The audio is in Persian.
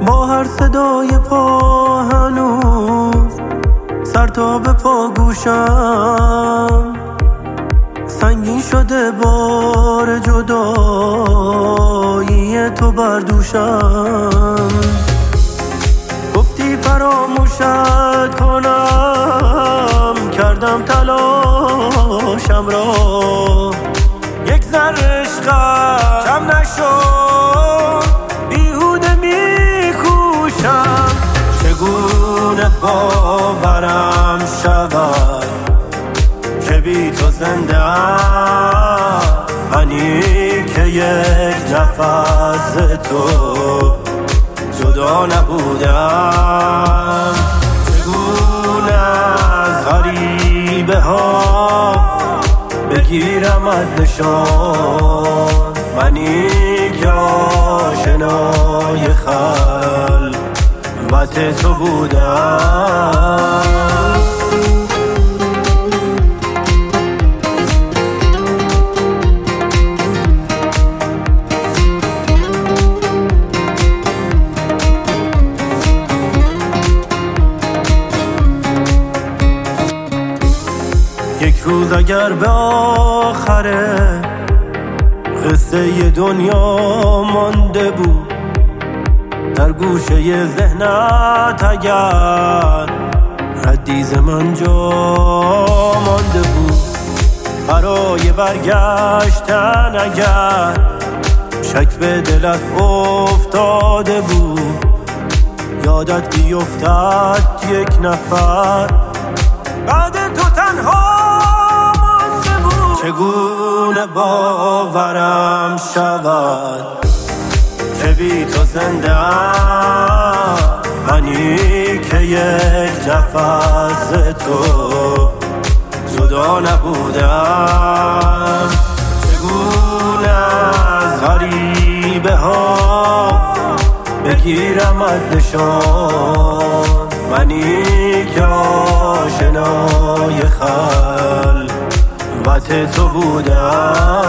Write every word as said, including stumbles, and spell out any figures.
با هر صدای پا هنوز سر تا به پا گوشم سنگین شده بار جدایی تو بر دوشم. گفتی فراموشت کنم کردم تلاشم را یک ذره عشقم کم نشد بیهوده میکوشم. چگونه باورم شود که بی تو زنده ام منی که یک نفس تو جدا نبودم. چگونه از غریبه ها بگیرم از نشان منی که آشنای خلوت تو بودم. یک روز اگر به آخره قصه دنیا مانده بود در گوشه ذهنت، اگر ردی ز من جا مانده بود برای برگشتن، اگر شک به دلت افتاده بود یادت بیفتد یک نفر بعد تو تنها مانده بود. چگونه باورم شود که بی تو زنده ام منی که یک نفس تو جدا نبودم. چگونه از غریبه ها بگیرم از نشان منی که آشنای خلوت تو بودم.